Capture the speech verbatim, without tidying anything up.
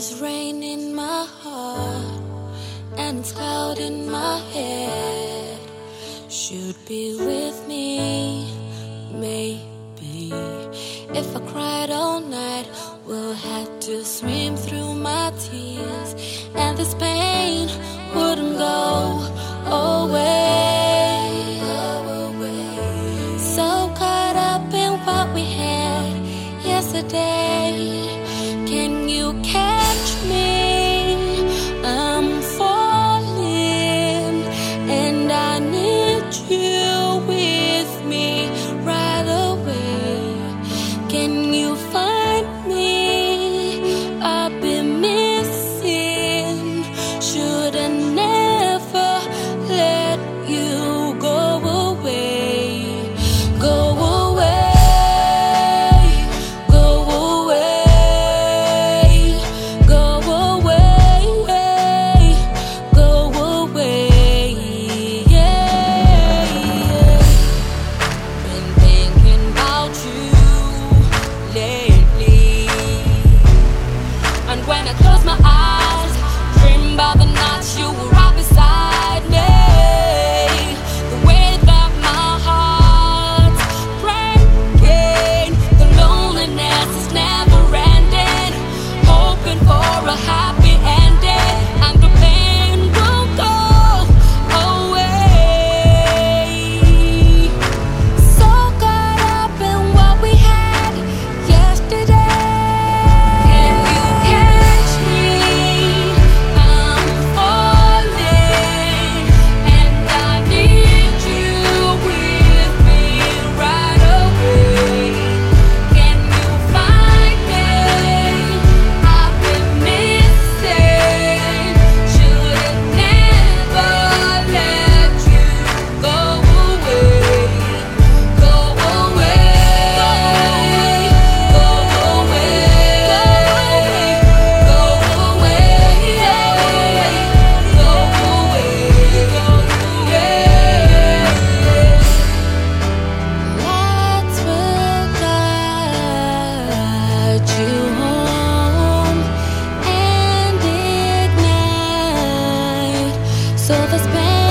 There's rain in my heart and it's cloud in my head. Should be with me, maybe. If I cried all night, we'll have to swim through my tears, and this pain wouldn't go away. So caught up in what we had yesterday. Can you catch me? I'm falling, and I need you with me right away. Can you find me? I've been missing. Should I never let you go away? Go away. When I close my eyes, dream about the nights you were right beside me. The way that my heart's breaking, the loneliness is never ending. Hoping for a happy ending, and the pain will go away. So caught up in what we had yesterday. So this pain